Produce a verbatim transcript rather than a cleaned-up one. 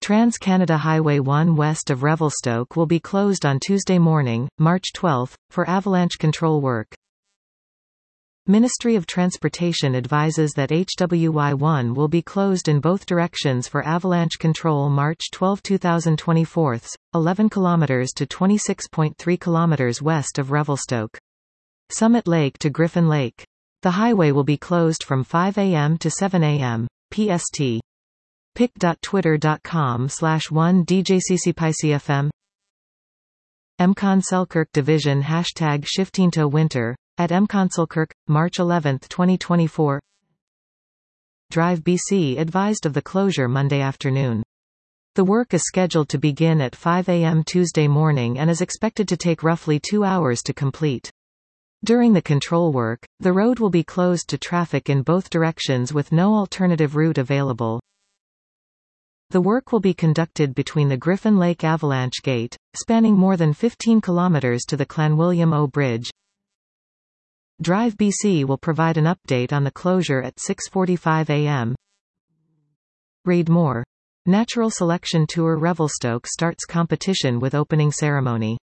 Trans-Canada Highway one west of Revelstoke will be closed on Tuesday morning, March twelfth, for avalanche control work. Ministry of Transportation advises that H W Y one will be closed in both directions for avalanche control March twelfth two thousand twenty-four, eleven kilometers to twenty-six point three kilometers west of Revelstoke. Summit Lake to Griffin Lake. The highway will be closed from five A M to seven A M P S T. pic dot twitter dot com slash one D J C C P I C F M. MCON Selkirk Division Hashtag Shifting to Winter at MCON Selkirk, March eleventh twenty twenty-four. Drive B C advised of the closure Monday afternoon. The work is scheduled to begin at five A M Tuesday morning and is expected to take roughly two hours to complete. During the control work, the road will be closed to traffic in both directions with no alternative route available. The work will be conducted between the Griffin Lake Avalanche Gate, spanning more than fifteen kilometers to the Clanwilliam O Bridge. Drive B C will provide an update on the closure at six forty-five A M Read more. Natural Selection Tour Revelstoke starts competition with opening ceremony.